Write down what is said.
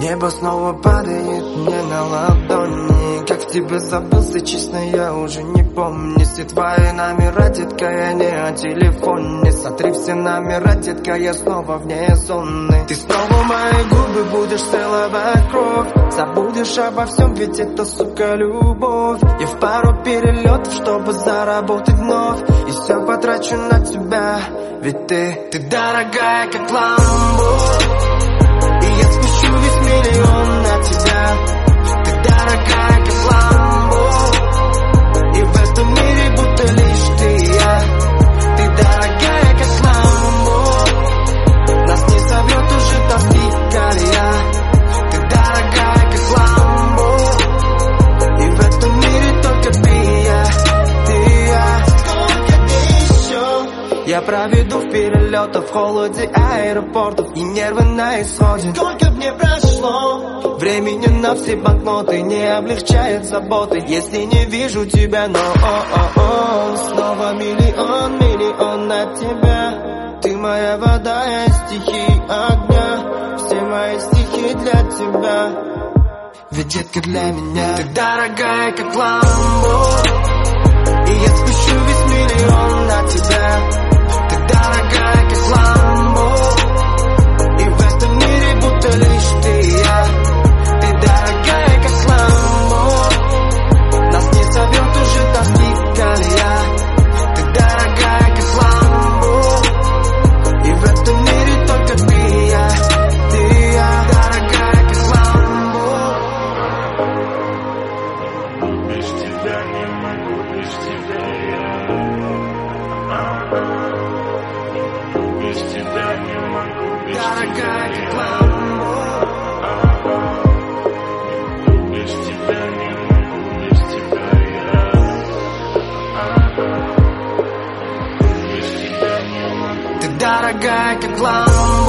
Небо снова падает мне на ладони. Как тебя забылся, честно, я уже не помню. Все твои номера, детка, я не о телефоне. Сотри все номера, детка, я снова вне зоны. Ты снова мои губы будешь целовать кровь. Забудешь обо всем, ведь это, сука, любовь. Я в пару перелетов, чтобы заработать вновь. И все потрачу на тебя, ведь ты дорогая, как Ламбо. И я спущу весь миллион на тебя. Ты дорогая, как Ламбо. И в этом мире будто лишь ты и я. Ты дорогая, как Ламбо. Нас не собьет уже вертикалия. Ты дорогая, как Ламбо. И в этом мире только ты и я. Ты и я. Сколько дней еще я проведу в перелетах, в холоде аэропортов и нервы на исходе. Сколько мне прошло времени на все банкноты, не облегчает заботы, если не вижу тебя, но снова миллион от тебя. Ты моя вода, я стихи огня, все мои стихи для тебя, ведь детка для меня. Ты дорогая, как Ламбо. И я спущу весь миллион на тебя. Ты дорогая, как Ламбо. И в этом мире будто лишь ты и я. Ты дорогая, как Ламбо. Нас не зовет уже вертикалия. Ты дорогая, как Ламбо. И в этом мире только ты и я. Ты и я. Дорогая, как Ламбо. Без тебя не могу, без тебя я. Без тебя не могу, без Дорогая, как тебя Ламбо. я. Без тебя не могу, без тебя я. Ты дорогая, как Ламбо.